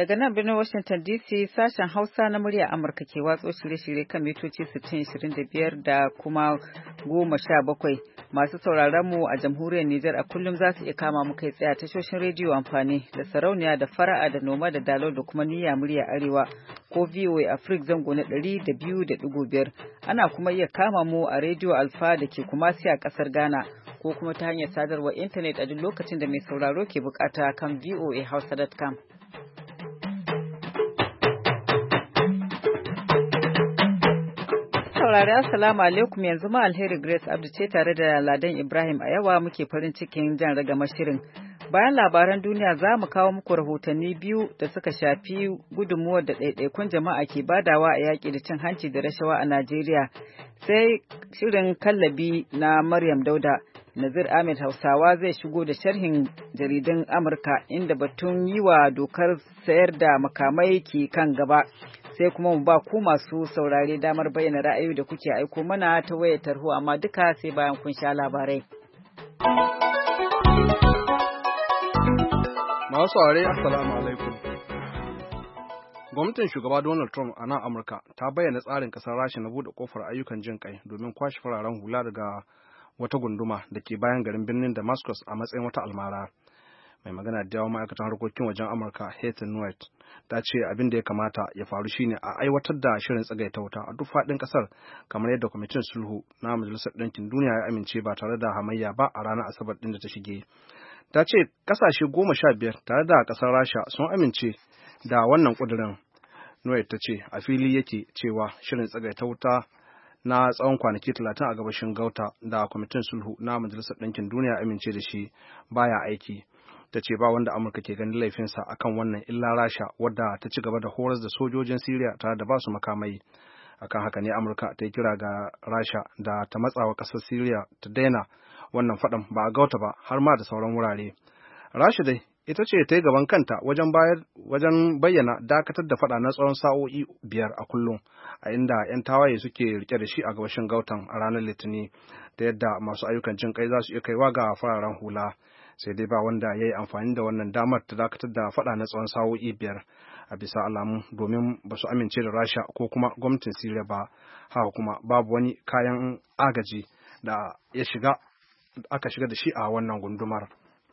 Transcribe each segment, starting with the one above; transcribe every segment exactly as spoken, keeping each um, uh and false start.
daga nan birnin Washington D C sashen Hausa na murya Amurka ke watso shirye-shirye kan mitoci sittin, ishirin da biyar da kuma goma sha bakwai. Masu sauraron mu a jamhuriyar Nijar a kullum za su iya kama mu kai tsaye tashoshin rediyo amfani da sarauniya da fara'a da noma da dalo da kuma niyya murya arewa ko V O A Africa zango na ɗari da biyu da ɗigo biyar. Ana kuma iya kama mu a rediyo Alfa da ke Kumasi a ƙasar Ghana ko kuma ta hanyar sadarwar intanet a duk lokacin da mai sauraro ke bukata kan V O A Hausa dot com. Saurari assalamu alaikum, yanzu ma alheri Grace Abdu ce tare da Ladan Ibrahim a yawa muke farin cikin jan ragamar shirin. Bayan labaran duniya za mu kawo muku rahotanni biyu da suka shafi gudunmuwar da ɗaiɗaikun jama'a ke badawa a yaƙi da cin hanci da rashawa a Najeriya. Sai shirin kallabi na Maryam Dauda. Nazir Ahmed Hausawa zai shigo da sharhin jaridun Amurka inda batun yi wa dokar sayar da makamai ke kan gaba. Sai kuma mu ba ku masu saurare damar bayyana ra'ayoyi da kuke aiko mana ta wayar tarho, amma duka sai bayan kun sha labarai. Masu saurare assalamu alaikum. Gwamnatin shugaba Donald Trump a nan Amurka ta bayyana tsarin kasar Rasha na bude kofar ayyukan jin kai domin kwashe fararen hula daga wata gunduma da ke bayan garin birnin Damascus a matsayin wata almara. Mai magana da yawan ma'aikatan harkokin wajen Amurka Heather Nauert ta ce abin da ya kamata ya faru shine a aiwatar da shirin tsagaita wuta a duk faɗin ƙasar kamar yadda kwamitin sulhu na Majalisar Ɗinkin Duniya ya amince ba tare da hamayya ba a ranar Asabar ɗin da ta shige. Ta ce ƙasashe goma sha biyar tare da ƙasar Rasha sun amince da wannan ƙudurin. Nauert ta ce a fili yake cewa shirin tsagaita wuta na tsawon kwanaki talatin a gabashin Gauta da kwamitin sulhu na Majalisar Ɗinkin Duniya amince da shi baya aiki. Ta ce ba wanda Amurka ke ganin laifinsa akan wannan illa Rasha wadda ta ci gaba da horas da sojojin Siriya tare da ba su makamai. Akan haka ne Amurka ta yi kira ga Rasha da ta matsawa ƙasar Siriya ta daina wannan faɗan ba a Gauta ba har ma da sauran wurare. Rasha dai ita ce ta yi gaban kanta wajen bayar wajen bayyana dakatar da faɗa na tsawon sa'o'i biyar a kullum a inda 'yan tawaye suke rike da shi a gabashin Gautan a ranar Litinin, da yadda masu ayyukan jin kai za su iya kaiwa ga fararen hula. Sai dai ba wanda ya yi amfani da wannan damar ta dakatar da faɗa na tsawon sa'o'i biyar a bisa alamu domin ba su amince da Rasha ko kuma gwamnatin Siriya ba. Haka kuma babu wani kayan agaji da ya shiga aka shiga da shi a wannan gundumar.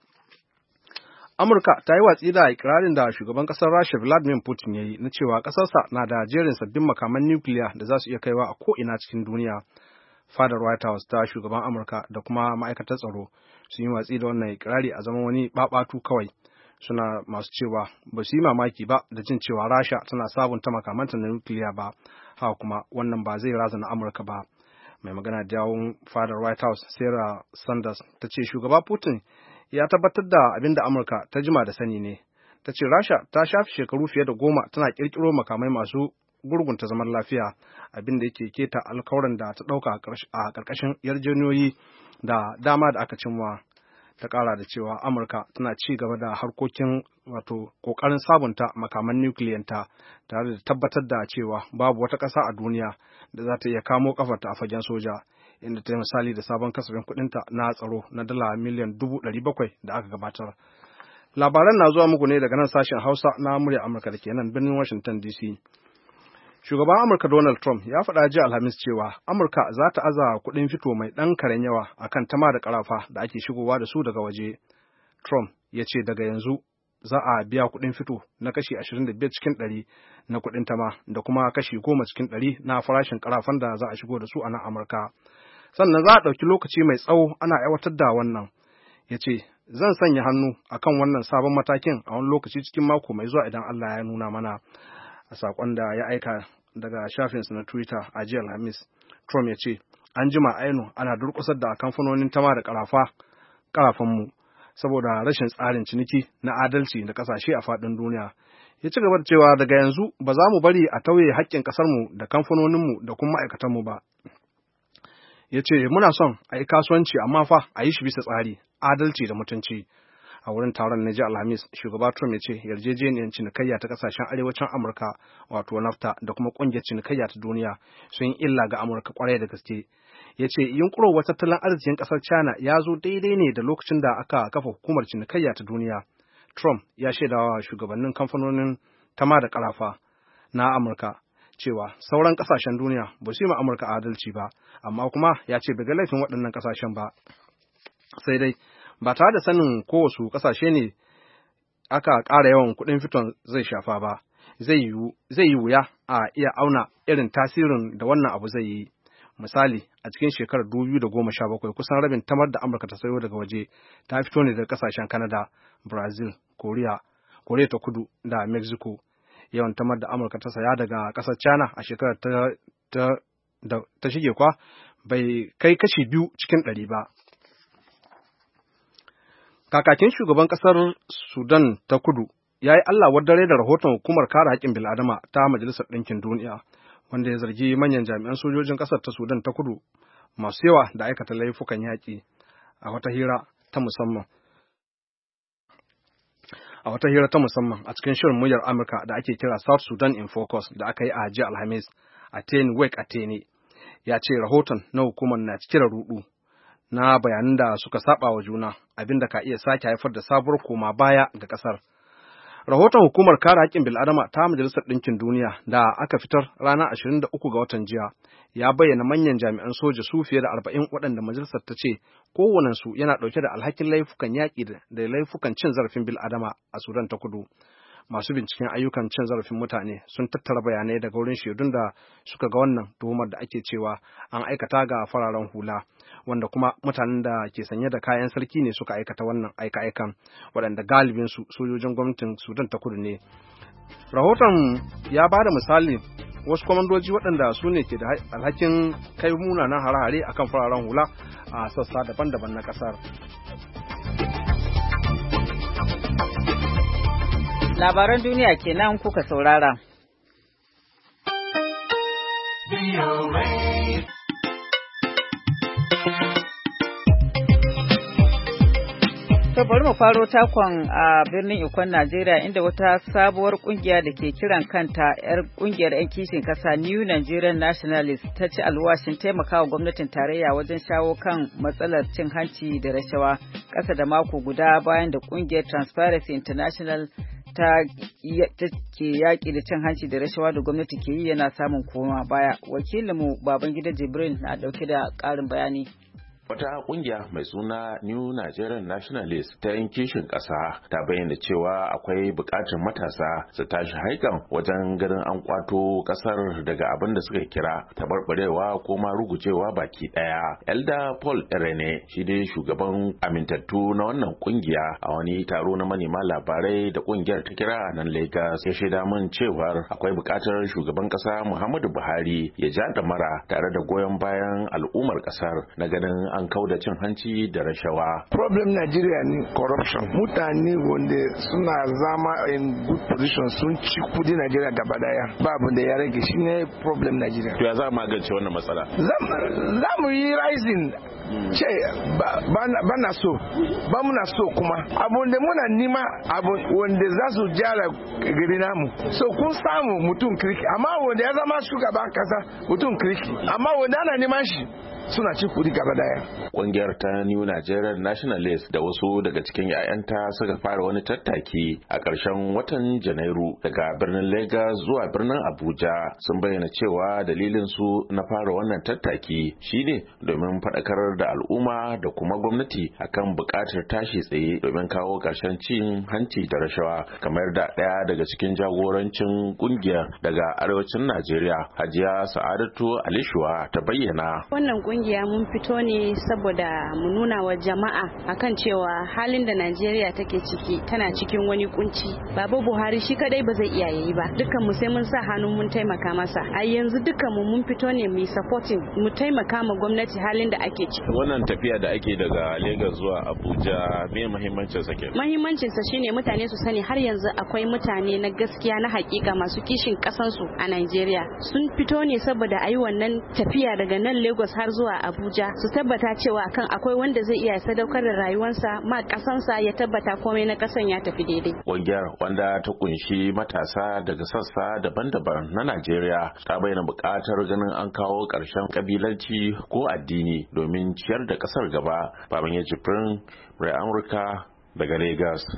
Amurka ta yi watsi da ikirarin da shugaban ƙasar Rasha Vladimir Putin ya yi na cewa ƙasarsa na da jerin sabbin makaman nukiliya da za su iya kaiwa a ko'ina cikin duniya. Fadar White House ta shugaban Amurka da kuma ma'aikatar tsaro sun yi watsi da wannan ikirari a zaman wani babatu kawai. Suna masu cewa ba su yi mamaki ba da jin cewa Rasha tana sabunta makamanta na nukiliya ba, haka kuma wannan ba zai razana Amurka ba. Mai magana da yawun fadar White House Sarah Sanders ta ce shugaba Putin ya tabbatar da abin da Amurka ta jima da sani ne. Ta ce Rasha ta shafi shekaru fiye da goma tana kirkiro makamai masu gurgunta zaman lafiya, abin da yake keta alkawarin da ta ɗauka a ƙarƙashin yarjejeniyoyi da dama da aka cimma. Ta ƙara da cewa Amurka tana ci gaba da harkokin wato ƙoƙarin sabunta makaman nukiliyanta tare da tabbatar da cewa babu wata ƙasa a duniya da za ta iya kamo ƙafarta a fagen soja, inda ta yi misali da sabon kasafin kuɗinta na tsaro na dala miliyan dubu ɗari bakwai da aka gabatar. Labaran na zuwa muku ne daga nan sashen Hausa na murya Amurka da ke nan birnin Washington D C. Shugaban Amurka Donald Trump ya faɗa jiya Alhamis cewa Amurka za ta aza kuɗin fito mai ɗan karen yawa a kan tama da ƙarafa da ake shigowa da su daga waje. Trump ya ce daga yanzu za a biya kuɗin fito na kashi ashirin da biyar cikin ɗari na kuɗin tama da kuma kashi goma cikin ɗari na farashin ƙarafan da za a shigo da su a nan Amurka. Sannan za a ɗauki lokaci mai tsawo ana aiwatar da wannan. Ya ce, zan sanya hannu akan wannan sabon matakin a wani lokaci cikin mako mai zuwa idan Allah ya nuna mana. A saƙon da ya aika daga shafinsa na Twitter a jiya Alhamis, Trump ya ce, an jima ainu ana durƙusar da kamfanonin tama da ƙarafa ƙarafanmu saboda rashin tsarin ciniki na adalci da ƙasashe a faɗin duniya. Ya ci gaba da cewa daga yanzu ba za mu bari a tauye haƙƙin ƙasarmu da kamfanoninmu da kuma ma'aikatanmu ba. Ya ce, muna son a yi kasuwanci amma fa a yi shi bisa tsari, adalci da mutunci. A wurin taron na jiya Alhamis, shugaba Trump ya ce yarjejeniyar cinikayya ta kasashen arewacin Amurka wato NAFTA da kuma ƙungiyar cinikayya ta duniya sun yi illa ga Amurka kwarai da gaske. Ya ce yunƙurowar tattalin arzikin ƙasar China ya zo daidai ne da lokacin da aka kafa hukumar cinikayya ta duniya. Trump ya shaidawa shugabannin kamfanonin ta ma da ƙarafa na Amurka cewa sauran ƙasashen duniya ba su yi ma Amurka adalci ba, amma kuma ya ce bai ga laifin waɗannan ƙasashen ba. Sai dai ba tare da sanin ko wasu ƙasashe ne aka ƙara yawan kuɗin fiton zai shafa ba, zai yi wuya a iya auna irin tasirin da wannan abu zai yi. Misali, a cikin shekarar dubu biyu da goma sha bakwai kusan rabin tamar da Amurka ta sayo daga waje ta fito ne daga kasashen Canada, Brazil, Korea, Korea ta Kudu da Mexico. Yawan tamar da Amurka ta saya daga ƙasar China a shekarar ta, ta, da, ta shige kwa bai kai kashi biyu cikin ɗari ba. Kakakin shugaban ƙasar Sudan ta Kudu ya yi Allah wadare da rahoton hukumar kare haƙƙin bil'adama ta Majalisar Ɗinkin Duniya, wanda ya zargi manyan jami'an sojojin ƙasar ta Sudan ta Kudu masu yawa da aikata laifukan yaƙi. A wata hira ta musamman a wata hira ta musamman a cikin shirin muryar Amurka da ake kira South Sudan in Focus da aka yi a jiya Alhamis a Teni Wake Atene, ya ce rahoton na hukumar na cike da ruɗu na bayanan da suka saba wa juna, abinda ka iya sake haifar da sabuwar koma baya ga ƙasar. Rahoton hukumar kare haƙƙin bil'adama ta Majalisar Ɗinkin Duniya da aka fitar ranar ashirin da uku ga watan jiya ya bayyana manyan jami'an soja su fiye da arba'in waɗanda majalisar ta ce kowanensu yana ɗauke da alhakin laifukan yaƙi da laifukan cin zarafin bil'adama a Sudan ta Kudu. Masu binciken ayyukan cin zarafin mutane sun tattara bayanai daga wurin shaidun da suka ga wannan tuhumar da ake cewa an aikata ga fararen hula, wanda kuma mutanen da ke sanye da kayan sarki ne suka aikata wannan aika-aikan, waɗanda galibinsu sojojin gwamnatin Sudan ta Kudu ne. Rahoton ya ba da misali wasu kwamandoji waɗanda su ne ke da alhakin kai munanan hare-hare akan fararen hula a sassa daban-daban na ƙasar. Labaran duniya kenan kuka saurara. To bari mu faro takon a birnin Ikon Najeriya, inda wata sabuwar kungiya da ke kiran kanta 'yar kungiyar 'yan kishin kasa New Nigerian Nationalist ta ci alwashin taimakawa gwamnatin tarayya wajen shawo kan matsalar cin hanci da rashawa, ƙasa da mako guda bayan da kungiyar Transparency International ta ke yaƙi da cin hanci da rashawa da gwamnati ke yi yana samun koma baya. Wakilinmu Babangida Jibril na ɗauke da ƙarin bayani. Wata kungiya mai suna New Nigerian Nationalist ta yin kishin ƙasa ta bayyana cewa akwai buƙatar matasa su tashi haikan wajen ganin an kwato ƙasar daga abin da suka kira tabarbarewa ko ma rugujewa baki ɗaya. Elda Paul Erene shi dai shugaban amintattu na wannan kungiya a wani taro na manema labarai da kungiyar ta kira a nan Lagos ya shaida min cewar akwai buƙatar shugaban ƙasa Muhammadu Buhari ya ja damara tare da goyon bayan al'ummar ƙasar na ganin an kauda cin hanci da rashawa. Problem Nigeria ne corruption. Mutane wanda suna zama in good position sun ci kudi Nigeria gaba daya. Babu da ya rage shi ne problem Nigeria. Ya za magance wannan matsala? Za mu yi rising ce ba na so ba muna so kuma abu da muna nima abu wanda za su jara gari namu. So kun samu mutum kirki amma wanda ya zama shugaban kasa mutum kirki amma wanda ana neman shi suna ci kudi gaba daya. Kungiyar ta New Nigerian Nationalist da wasu daga cikin 'ya'yanta suka fara wani tattaki a ƙarshen watan Janairu daga birnin Lagos zuwa birnin Abuja sun bayyana cewa dalilin su na fara wannan tattaki shine domin faɗakar da al'umma da kuma gwamnati akan buƙatar tashi tsaye domin kawo ƙarshen cin hanci da rashawa, kamar da ɗaya daga cikin jagorancin kungiyar daga arewacin Najeriya Hajiya Sa'adatu Alishuwa ta bayyana. Wannan kungiya mun fito ne saboda mu nuna wa jama'a akan cewa halin da Najeriya take ciki tana cikin wani kunci. Baba Buhari shi kadai ba zai iya yi ba. Dukkan mu sai mun sa hannu mun taimaka masa. A yanzu dukkan mu mun fito ne mu supporting mu taimaka ma gwamnati halin da ake ciki. Wannan tafiya da ake daga Lagos zuwa Abuja me muhimmancin sa kenan? Muhimmancin sa shine mutane su sani har yanzu akwai mutane na gaskiya na hakika masu kishin kasan su a Najeriya. Sun fito ne saboda ayi wannan tafiya daga nan Lagos har zuwa Abuja su tabbata cewa kan akwai wanda zai iya sadaukar da rayuwarsa ma kasansa ya tabbata komai na kasan ya tafi daidai. Ƙungiyar wanda ta kunshi matasa daga sassa daban-daban na Najeriya ta bayyana buƙatar ganin an kawo ƙarshen kabilanci ko addini domin ciyar da ƙasar gaba. Baban ya Jibrin, Rai Amurka daga Lagos.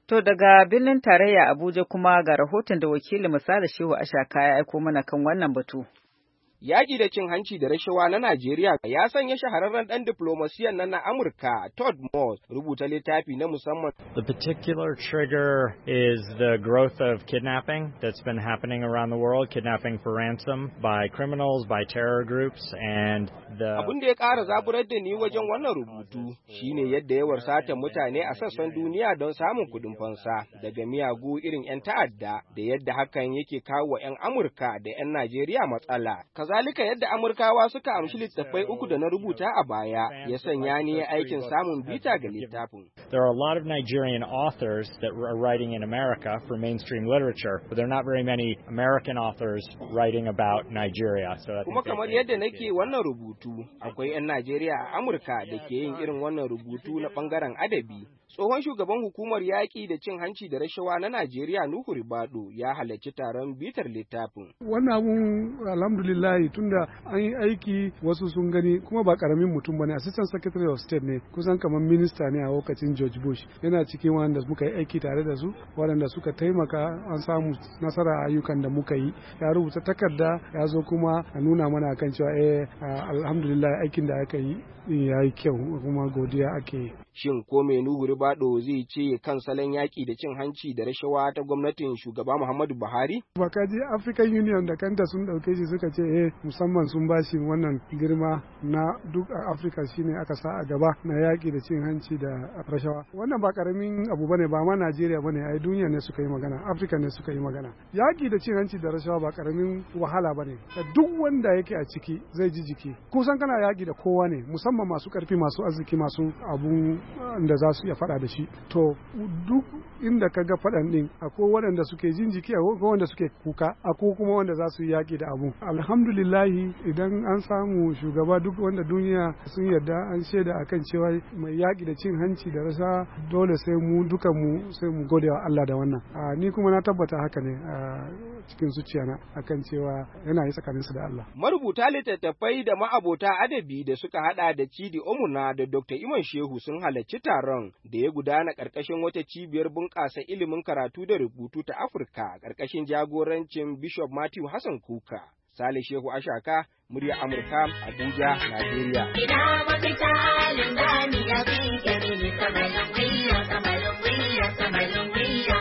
To daga birnin tarayya Abuja kuma ga rahoton da wakilin misali Shehu Ashaka ya aiko mana kan wannan batu. Yaƙi da cin hanci da rashawa na Najeriya ya sanya shahararren ɗan diplomasiyan nan na Amurka Todd Moss rubuta littafi na musamman. The particular trigger is the growth of kidnapping that's been happening around the world, kidnapping for ransom by criminals, by terror groups, and the... Abin da ya ƙara zaburar da ni wajen wannan rubutu shine yadda yawar satan mutane a sassan duniya don samun kuɗin fansa daga miyagu irin 'yan ta'adda da yadda hakan yake kawo wa 'yan Amurka da 'yan Najeriya matsala. Kazalika yadda Amurkawa suka amshi littattafai uku da na rubuta a baya ya sanya ni aikin samun bita ga littafin. There are a lot of Nigerian authors that are writing in America for mainstream literature, but there are not very many American authors writing about Nigeria. So I Kuma kamar yadda nake wannan rubutu, akwai 'yan Najeriya a Amurka da ke yin irin wannan rubutu na bangaren adabi. Tsohon shugaban hukumar yaƙi da cin hanci da rashawa na Najeriya Nuhu Ribado ya halarci taron bitar littafin. Wannan abun alhamdulillah tunda an yi aiki wasu sun gani kuma ba karamin mutum bane, assistant secretary of state ne, kusan kamar minista ne a lokacin George Bush. Yana cikin wanda muka yi aiki tare da su, waɗanda suka taimaka an samu nasara a ayyukan da muka yi. Ya rubuta takarda ya zo kuma a nuna mana kan cewa eh alhamdulillah aikin da aka yi ya yi kyau kuma godiya ake yi. Shin ko mai Nuhu Ribado zai ce kan salon yaƙi da cin hanci da rashawa ta gwamnatin shugaba Muhammadu Buhari? Baka ji African Union da kanta sun ɗauke shi suka ce eh musamman sun ba shi wannan girma na duk a Afirka shine aka sa a gaba na yaƙi da cin hanci da rashawa. Wannan ba karamin abu bane, ba ma Najeriya bane, ai duniya ne suka yi magana, Afirka ne suka yi magana. Yaƙi da cin hanci da rashawa ba karamin wahala bane. Duk wanda yake a ciki zai ji jiki. Kusan kana yaƙi da kowa ne, musamman masu ƙarfi, masu arziki, masu abun da za su iya faɗa da shi. To duk inda ka ga faɗan ɗin akwai waɗanda suke jin jiki, akwai wanda suke kuka, akwai kuma wanda za su yi yaƙi da abu. Alhamdulillahi idan an samu shugaba duk wanda duniya sun yarda an shaida akan cewa mai yaƙi da cin hanci da rasa, dole sai mu duka mu sai mu gode wa Allah da wannan. Ni kuma na tabbata haka ne a cikin zuciyana akan cewa yana yi tsakaninsu da Allah. Marubuta littattafai da ma'abota adabi da suka hada da Chidi Omuna da Doctor Iman Shehu sun halarci taron da ya gudana ƙarƙashin wata cibiyar bunƙasa ilimin karatu da rubutu ta Afirka ƙarƙashin jagorancin Bishop Matthew Hassan Kuka. Sale Shehu Ashaka, murya Amurka, Abuja, Najeriya. Ina mafita linzami ya fi gari kamalin wiya, kamalin wiya, kamalin wiya.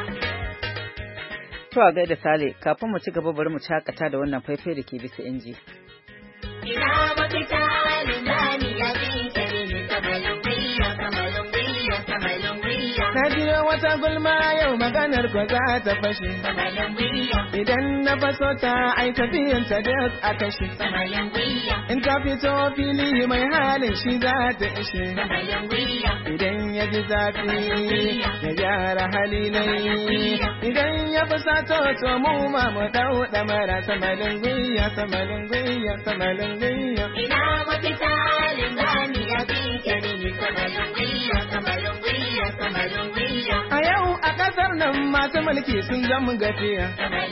To a gaida Sale, kafin mu ci gaba bari mu cakata da wannan faifai da ke bisa inji. Ina mafita linzami ya fi gari kamalin wiya, kamalin wiya, kamalin wiya. Na jiyo wata gulma yau maganar ko za ta fashe. Kamalin wiya. Idan na faso ta ai tafiyan ta duk a kashe. Kamalin wiya. In ta fito fili mai halin shi za ta ishe. Kamalin wiya. Idan ya ji zafi ya gyara hali nai. Idan ya fi sato to mu ma mu dau damara. Samalin wiya, samalin wiya, samalin wiya. Ina mafita linzami ya fi gari kamalin wiya, kamalin wiya, kamalin wiya. A yau a ƙasar nan masu mulki sun zama gafiya.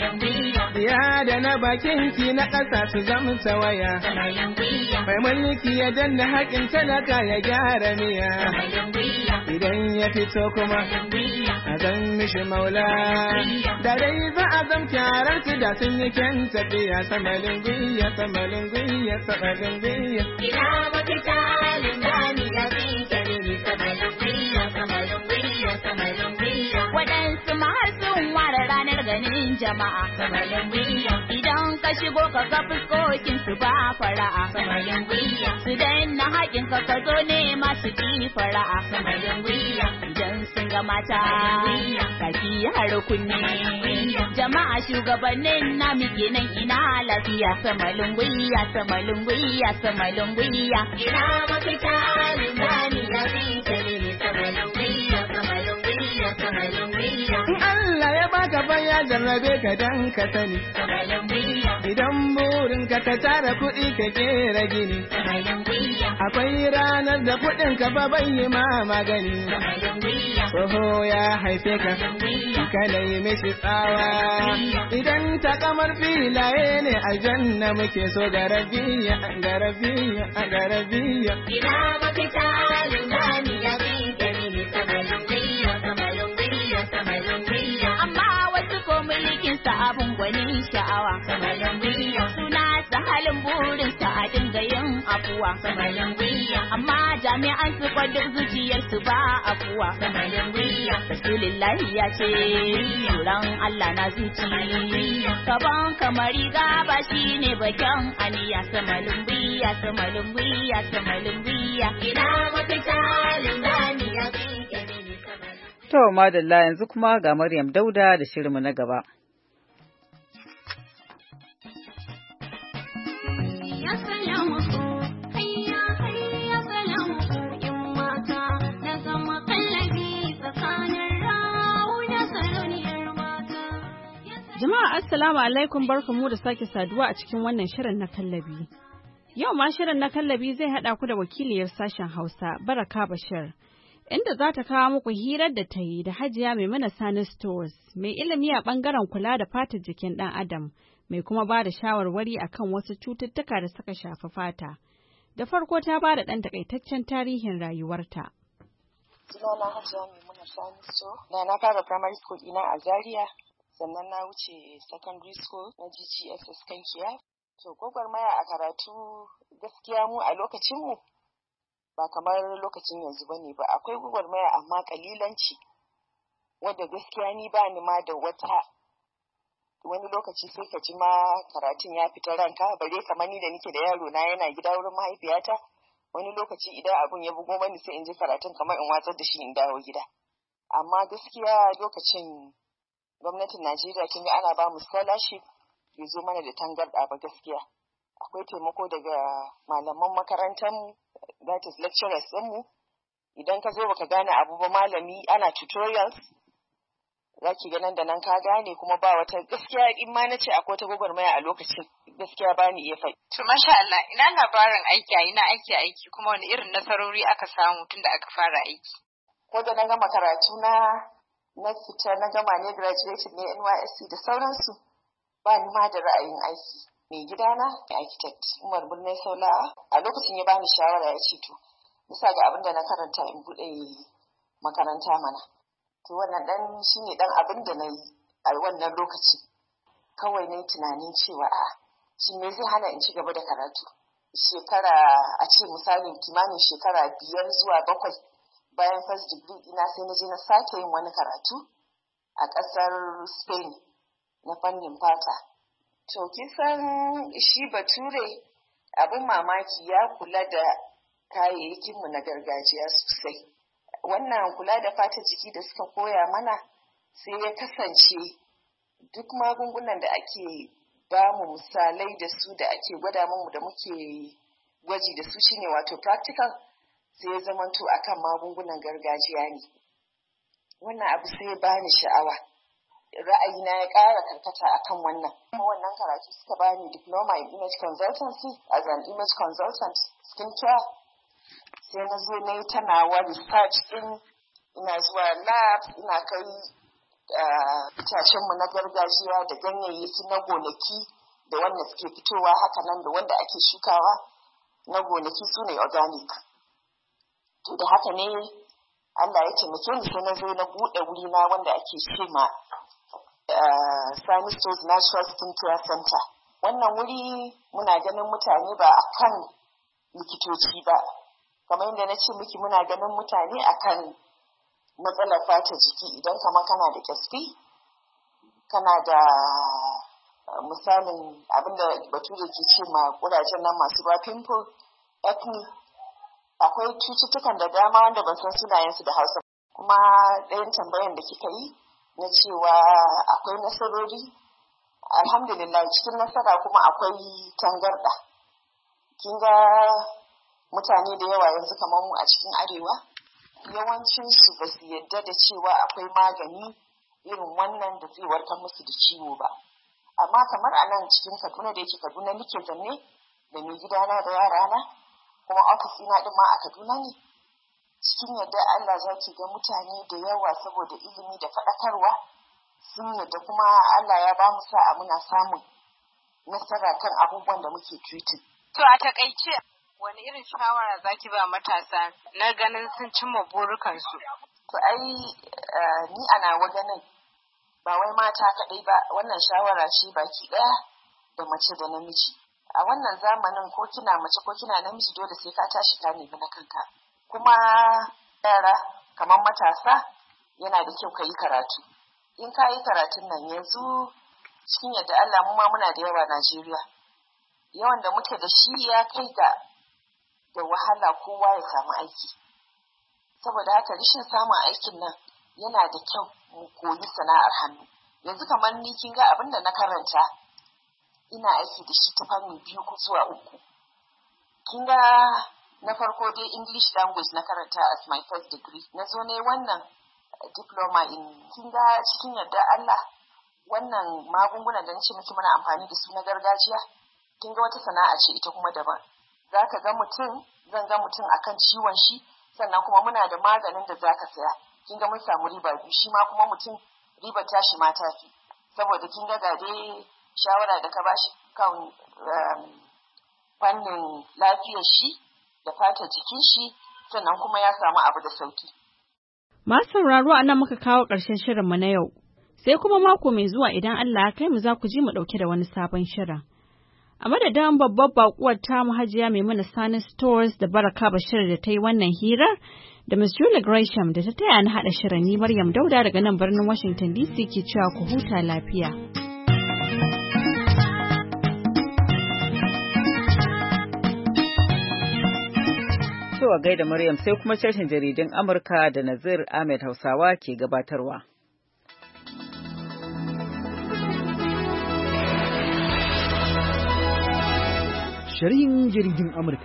Ya da na bakin ki na ƙasa su zama tawaya. Mai mulki ya danna haƙin talaka ya gyara miya. Idan ya fito kuma a zan mishi maula. Da dai za a zam kyarar su da sun yi kyan tafiya. Samalin gwiya, samalin gwiya, samalin gwiya. Ina mafita linzami ya fi gari samalin gwiya, samalin gwiya, samalin gwiya. Waɗansu ma sun ware ranar ganin jama'a. Samalin gwiya. Idan ka shigo ka ga fuskokin su ba fara'a. Samalin gwiya. Su danna haƙin ka ka zo ne masu ji fara'a. Samalin gwiya. Idan sun ga mata kaki har kunne. Jama'a shugabannin na muke nan ina lafiya. Samalin gwiya, samalin gwiya, samalin gwiya. Ina mafita linzami ya fi gari samalin gwiya, samalin gwiya, samalin gwiya. In Allah ya baka baya jarrabe ka dan ka sani. Samalin gwiya. Idan burin ka ka tara kuɗi ka kera gini. Samalin gwiya. Akwai ranar da kuɗin ka ba bai yi ma magani. Samalin gwiya. Tsoho ya haife ka, ka nai mishi tsawa. Idan ta kamar filaye ne aljanna muke so garabiya, garabiya, garabiya. Ina mafita linzami ya fi gari samalin gwiya, samalin gwiya, samalin gwani sha'awa. Suna su halin burin sa a dinga yin afuwa. Amma jami'an su duk zuciyar su ba afuwa. Rasulullahi ya ce tsoron Allah na zuci. Kaban kamar riga ba shi ne bakin aniya. Samalin biya, samalin biya, samalin biya. Ina mafita linzami ya fi. To madalla yanzu kuma ga Maryam Dauda da shirinmu na gaba. Jama'a assalamu alaikum, barkamu da sake saduwa a cikin wannan shirin na kallabi. Yau ma shirin na kallabi zai haɗa ku da wakiliyar sashen Hausa, Baraka Bashir, inda za ta kawo muku hirar da ta yi da Hajiya Maimuna Sani Stores, mai ilimi a ɓangaren kula da fatar jikin ɗan Adam, mai kuma ba da shawarwari akan wasu cututtuka da suka shafi fata. Da farko ta ba da ɗan takaitaccen tarihin rayuwarta. Sunana Hajiya Maimuna Sani Stores, na na fara primary school ina a Zaria, sannan na wuce secondary school na G G S S Kankiya. To gwagwarmaya a karatu gaskiya mu a lokacinmu ba kamar lokacin yanzu ba ne ba, akwai gwagwarmaya amma kalilanci wadda gaskiya ni ba ni ma da wata wani lokaci sai ka ji ma karatun ya fita ranka, bare kamar ni da nake da yaro na yana gida wurin mahaifiyata, wani lokaci idan abun ya bugo mani sai in ji karatun kamar in watsar da shi in dawo gida. Amma gaskiya lokacin gwamnatin Najeriya kin ga ana ba mu scholarship, bai zo mana da tangarɗa ba gaskiya. Akwai taimako daga malaman makarantar mu, that is lecturers din mu. Idan ka zo baka gane abu ba malami ana tutorials, zaki ga nan da nan ka gane kuma ba wata gaskiya in ma nace akwai ta gwagwarmaya a lokacin gaskiya ba ni iya faɗi. To masha Allah, ina labarin aiki a ina aiki aiki kuma wani irin nasarori aka samu tunda aka fara aiki. Ko da na gama karatu na na fita na gama ne graduated ne N Y S C da sauransu, ba ni ma da ra'ayin aiki. Mai gidana architect Umar Birnin Saula'a a lokacin ya bani shawara ya ce to bisa ga abin da na karanta in bude makaranta mana. To wannan dan shine dan abin da na yi a wannan lokaci. Kawai ne tunanin cewa a shi me zai hana in ci gaba da karatu. Shekara a ce misalin kimanin shekara biyar zuwa bakwai bayan first degree ina sai na je na sake yin wani karatu a ƙasar Spain na fannin fata. To kisan shi Bature abin mamaki ya kula da kayayyakinmu na gargajiya sosai. Wannan kula da fata jiki da suka koya mana sai ya kasance duk magungunan da ake ba mu misalai da su da ake gwada mu da muke gwaji da su shine wato practical, sai ya zamanto akan magungunan gargajiya ne. Wannan abu sai ya bani sha'awa. Ra'ayina ya ƙara karkata akan wannan. Kuma wannan karatu suka bani diploma in image consultancy as an image consultant skincare. Sai na zo na yi ta nawa research din, ina zuwa lab, ina kai itashenmu na gargajiya da ganyayyaki na gonaki da wanda suke fitowa haka nan da wanda ake shukawa na gonaki su ne organic. To da haka ne Allah ya taimake ni sai na zo na buɗe wuri na wanda ake ce ma Sani Stores Natural Skin Care Center. Wannan wuri muna ganin mutane ba a kan likitoci ba. Kamar yadda na ce miki muna ganin mutane a kan matsalar fata jiki idan kamar kana da kyasfi, kana da misalin abinda bature ke ce ma ƙurajen nan masu ba pimple, acne. Akwai cututtukan da dama wanda ban san sunayensu da Hausa. Kuma ɗayan tambayan da kika yi na cewa akwai nasarori, alhamdulillah cikin nasara kuma akwai tangarɗa. Kin ga mutane da yawa yanzu kamar mu a cikin arewa, yawancinsu ba su yarda da cewa akwai magani irin wannan da zai warkar musu da ciwo ba. Amma kamar a nan cikin Kaduna da yake Kaduna nake zanne da mai gidana da yarana, kuma ofis ina ɗin ma a Kaduna ne. Cikin yadda Allah za ki ga mutane da yawa saboda ilimi da faɗakarwa sun yadda kuma Allah ya ba mu sa'a muna samun nasara kan abubuwan da muke treating. To a takaice wani irin shawara za ki ba matasa na ganin sun cimma burukansu? To ai ni ana ganin ba wai mata kaɗai ba, wannan shawara ce baki ɗaya da mace da namiji. A wannan zamanin ko kina mace ko kina namiji dole sai ka tashi ka nemi na kanka. Kuma yara kamar matasa yana da kyau ka yi karatu. In ka yi karatun nan yanzu cikin yadda Allah mu ma muna da yawa Najeriya. Yawan da muke da shi ya kai ga da wahala kowa ya samu aiki. Saboda haka rashin samun aikin nan yana da kyau mu koyi sana'ar hannu. Yanzu kamar ni kin ga abin da na karanta ina aiki da shi ta fanni biyu zuwa uku. Kin ga na farko dai English language na karanta as my first degree. Na zo ne wannan diploma in kin ga cikin yadda Allah wannan magungunan da nace miki muna amfani da su na gargajiya. Kin ga wata sana'a ce ita kuma daban. Za ka ga mutum, zan ga mutum akan ciwon shi, sannan kuma muna da maganin da za ka saya. Kin ga mun samu riba biyu, shi ma kuma mutum riba tashi ma tafi. Saboda kin ga ga dai shawara da ka bashi kan fannin lafiyar shi da fatar jikin shi, sannan kuma ya samu abu da sauki. Masu sauraro a nan muka kawo ƙarshen shirinmu na yau. Sai kuma mako mai zuwa idan Allah ya kai mu za ku ji mu ɗauke da wani sabon shirin. A madadin babbar baƙuwar tamu Hajiya Maimuna Sani Stores da Baraka Bashir da ta yi wannan hirar, da Miss Julie Gresham da ta taya ni haɗa shirin, ni Maryam Dauda daga nan birnin Washington D C ke cewa ku huta lafiya. Cewa gaida Maryam, sai kuma sashen jaridun Amurka da Nazir Ahmed Hausawa ke gabatarwa. Sharhin jaridun Amurka.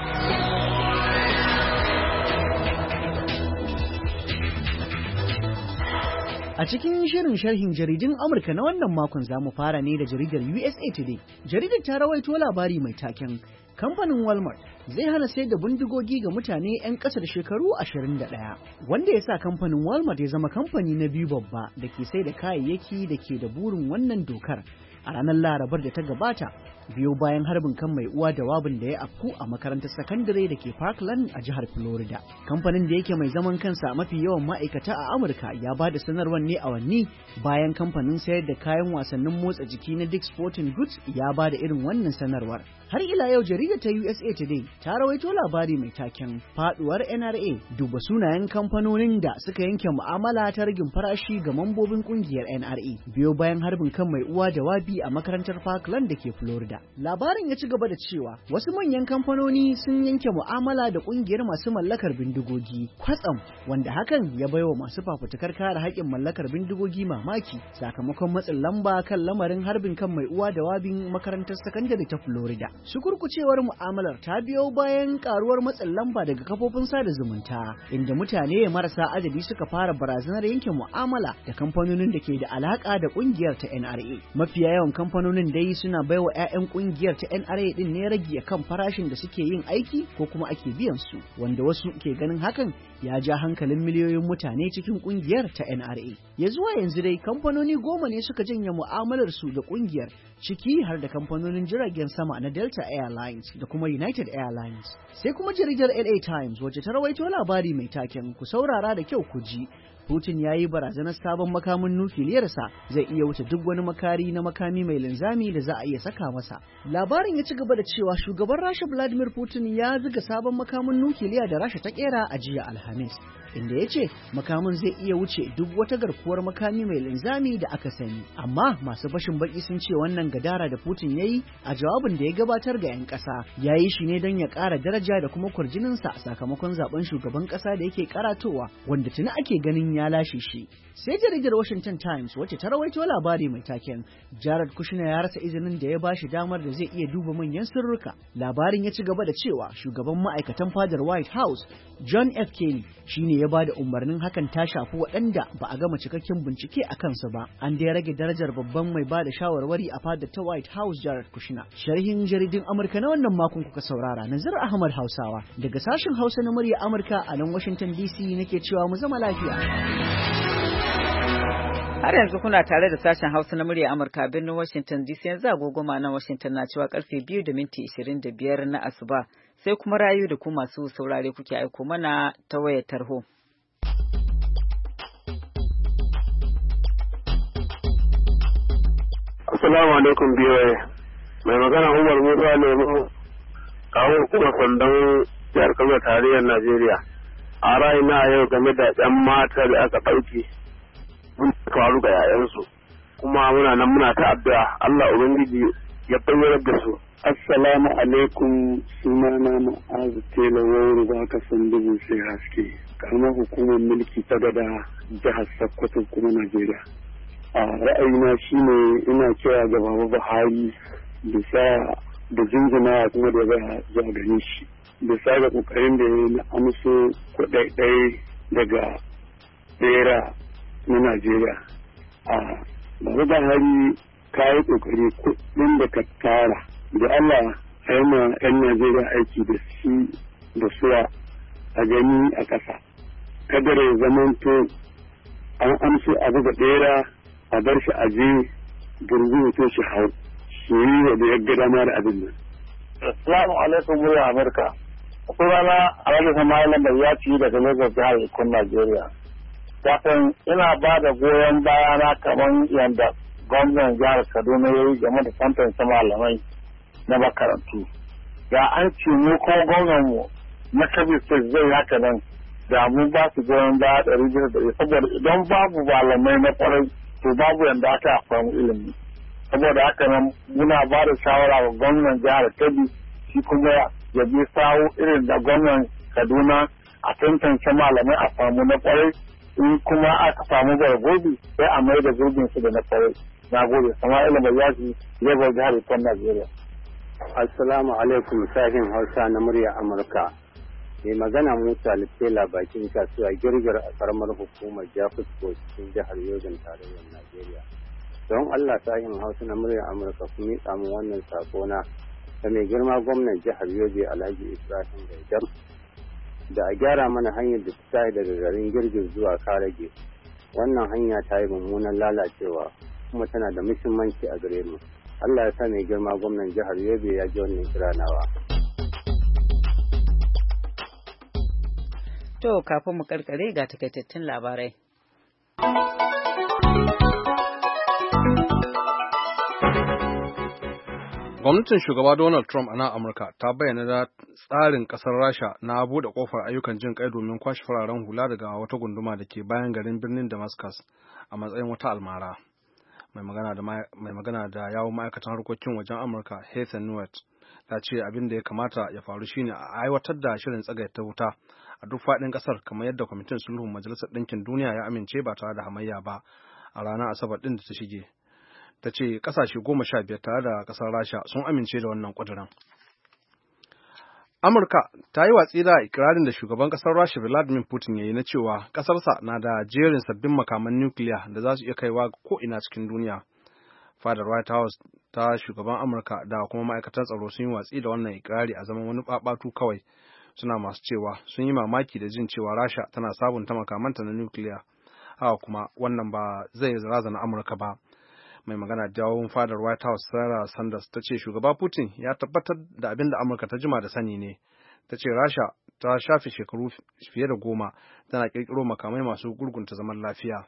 A cikin shirin sharhin jaridun Amurka na wannan makon za mu fara ne da jaridar U S A Today. Jaridar ta rawaito labari mai taken kamfanin Walmart zai hana sayar da bindigogi ga mutane 'yan ƙasa da shekaru ashirin da ɗaya, wanda ya sa kamfanin Walmart ya zama kamfani na biyu babba da ke sai da kayayyaki da ke da burin wannan dokar a ranar Larabar da ta gabata, biyo bayan harbin kan mai uwa da wabin da ya afku a makarantar sakandare da ke Parkland a jihar Florida. Kamfanin da yake mai zaman kansa mafi yawan ma'aikata a Amurka ya ba da sanarwar ne awanni bayan kamfanin sayar da kayan wasannin motsa jiki na Dick's Sporting Goods ya ba da irin wannan sanarwar. Har ila yau jaridar ta U S A Today ta rawaito labari mai taken faduwar N R A, duba sunayen kamfanonin da suka yanke mu'amala ta ragin farashi ga mambobin kungiyar N R A biyo bayan harbin kan mai uwa da wabi a makarantar Parkland da ke Florida. Labarin ya ci gaba da cewa wasu manyan kamfanoni sun yanke mu'amala da kungiyar masu mallakar bindigogi kwatsam, wanda hakan ya baiwa masu fafutukar kare haƙƙin mallakar bindigogi mamaki sakamakon matsin lamba kan lamarin harbin kan mai uwa da wabin makarantar sakandare ta Florida. Shukurkucewar mu'amalar ta biyo bayan karuwar matsin lamba daga kafofin sada zumunta, inda mutane marasa adadi suka fara barazanar yanke mu'amala da kamfanonin da ke da alaka da kungiyar ta N R A. Mafiya yawan kamfanonin dai suna baiwa 'ya'yan kungiyar ta N R A din ne rage kan farashin da suke yin aiki ko kuma ake biyan su, wanda wasu ke ganin hakan ya ja hankalin miliyoyin mutane cikin kungiyar ta N R A. Ya zuwa yanzu dai kamfanoni goma ne suka janye mu'amalar su da kungiyar, ciki har da kamfanonin jiragen sama na Delta Airlines da kuma United Airlines. Sai kuma jaridar L A Times wacce ta rawaito labari mai taken ku saurara da kyau ku ji. Putin ya yi barazanar sabon makamin nukiliyarsa zai iya wuce duk wani makari na makami mai linzami da za a iya saka masa. Labarin ya ci gaba da cewa shugaban Rasha Vladimir Putin ya zuga sabon makamin nukiliya da Rasha ta kera a jiya Alhamis, inda ya ce makamin zai iya wuce duk wata garkuwar makami mai linzami da aka sani. Amma masu fashin baki sun ce wannan gadara da Putin ya yi a jawabin da ya gabatar ga 'yan ƙasa ya yi shi ne don ya ƙara daraja da kuma kwarjininsa sakamakon zaben shugaban ƙasa da yake karatowa, wanda tuni ake ganin ya lashe shi. Sai jaridar Washington Times wacce ta rawaito labari mai taken Jared Kushner ya rasa izinin da ya ba shi damar da zai iya duba manyan sirruka. Labarin ya ci gaba da cewa shugaban ma'aikatan fadar White House John F. Kennedy shine ya ba da umarnin hakan ta shafi waɗanda ba a gama cikakken bincike a kansu ba. An dai rage darajar babban mai ba da shawarwari a fadar ta White House Jared Kushner. Sharhin jaridun Amurka na wannan makon kuka saurara. Nazir Ahmad Hausawa daga sashen Hausa na murya Amurka a nan Washington D C nake cewa mu zama lafiya. Har yanzu kuna tare da sashen Hausa na murya Amurka birnin Washington D C, yanzu agogoma na Washington na cewa karfe biyu da minti ishirin da biyar na asuba, sai kuma rayu da ku masu saurare kuke aiko mana ta wayar tarho. Assalamu alaikum biyoyi. Mai magana Umar Musa Lemo, kawo hukumar kwandon jihar Kano tarayyar Najeriya. A ra'ayina yau game da ɗan mata da aka ɗauki mun faru ga yayansu. Kuma muna nan muna ta addu'a Allah Ubangiji ya bayyana da su. Assalamu alaikum, sunana Ma'azu Tela Wuri ba ka san dubu sai haske. Karamar hukumar mulki ta gada jihar Sokoto kuma Najeriya. A ra'ayina shine ina kira ga Baba Buhari bisa da jinjina kuma da za a gani shi. Bisa ga kokarin da ya na amso kuɗaɗɗai daga bera na Najeriya. A Baba Buhari ka yi kokari kuɗin da ka tara da Allah a yi ma 'yan Najeriya aiki da shi da suwa a gani a ƙasa. Kada ya zamanto an amso abu ga bera a bar shi a je gurgu to shi hau shi yi da ya gada ma da abin nan. Assalamu alaikum muryar Amurka. Akwai rana Alhaji Sama'ila da ya ci daga Lagos jihar Ikon Najeriya. Kafin ina ba da goyon bayana kamar yadda gwamnan jihar Kaduna ya yi game da tantance malamai na makarantu. Da an ce mu ko gwamnan mu na Kebbi State zai haka nan da mu ba su goyon baya ɗari bisa ɗari saboda idan babu malamai na kwarai to babu yadda aka samu ilimi. Saboda haka nan muna ba da shawara wa gwamnan jihar Kebbi shi kuma ya bi sawo irin da gwamnan Kaduna a tantance malamai a samu na kwarai in kuma aka samu gargobi sai a mai da gurbin su da na kwarai. Na gode, Sama'ila Bayyaki, Lagos jihar Ikon Najeriya. Assalamu alaikum sashen Hausa na murya Amurka. Mai magana Musa Litela bakin kasuwa girgir a karamar hukumar Jakusko cikin jihar Yobe tarayyar Najeriya. Don Allah sashen Hausa na murya Amurka ku miƙa mu wannan sako na da mai girma gwamnan jihar Yobe Alhaji Ibrahim Gaidam da a gyara mana hanyar da ta tayi daga garin girgir zuwa Karage. Wannan hanya ta yi mummunan lalacewa kuma tana da muhimmanci a gare mu. Allah ya sa mai girma gwamnan jihar Yobe ya ji wannan kira nawa. To kafin mu karkare ga takaitattun labarai. Gwamnatin shugaba Donald Trump a nan Amurka ta bayyana da tsarin ƙasar Rasha na buɗe ƙofar ayyukan jin ƙai domin kwashe fararen hula daga wata gunduma da ke bayan garin birnin Damascus a matsayin wata almara. Mai magana da mai magana da yawon ma'aikatan harkokin wajen Amurka Heather Nauert ta ce abin da ya kamata ya faru shine a aiwatar da shirin tsagaita wuta a duk faɗin ƙasar kamar yadda kwamitin sulhun Majalisar Ɗinkin Duniya ya amince ba tare da hamayya ba a ranar Asabar ɗin da ta shige. Ta ce ƙasashe goma sha biyar tare da ƙasar Rasha sun amince da wannan ƙudurin. Amurka ta yi watsi da ikirarin da shugaban ƙasar Rasha Vladimir Putin ya yi na cewa ƙasarsa na da jerin sabbin makaman nukiliya da za su iya kaiwa ko'ina cikin duniya. Fadar White House ta shugaban Amurka da kuma ma'aikatan tsaro sun yi watsi da wannan ikirari a zaman wani ɓaɓatu kawai. Suna masu cewa sun yi mamaki da jin cewa Rasha tana sabunta makamanta na nukiliya. Haka kuma wannan ba zai razana Amurka ba. Mai magana jawon fadar White House Sarah Sanders ta ce shugaba Putin ya tabbatar da abin da Amurka ta jima da sani ne. Ta ce Rasha ta shafe shekaru fiye da goma tana kirkiro makamai masu gurgunta zaman lafiya.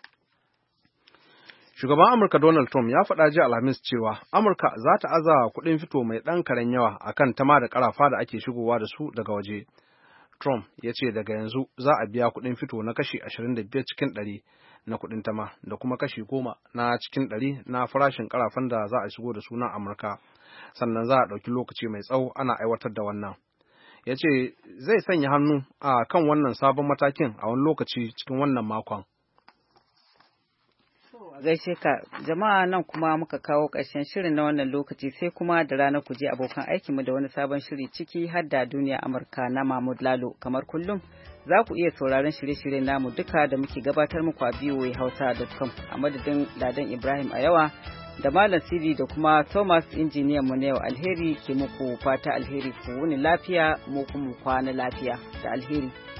Shugaban Amurka Donald Trump ya faɗa jiya Alhamis cewa Amurka za ta aza kuɗin fito mai ɗan karen yawa akan tama da ƙarafa da ake shigowa da su daga waje. Trump ya ce daga yanzu za a biya kuɗin fito na kashi ashirin da biyar cikin ɗari na kuɗin tama da kuma kashi goma na cikin ɗari na farashin ƙarafan da za a shigo da sunan Amurka, sannan za a ɗauki lokaci mai tsawo ana aiwatar da wannan. Ya ce zai sanya hannu a kan wannan sabon matakin a wani lokaci cikin wannan makon. A gaishe ka jama'a nan kuma muka kawo ƙarshen shirin na wannan lokaci sai kuma da rana ku je abokan aikinmu da wani sabon shiri ciki har da duniya Amurka na Mahmud Lalo kamar kullum za ku iya sauraron shirye-shiryen namu duka da muke gabatar muku a v o a hausa dot com a madadin Ladan Ibrahim Ayawa da Malam Sidi da kuma Thomas injiniyan mu na yau alheri ke muku fata alheri ku wuni lafiya mu kuma kwana lafiya da alheri.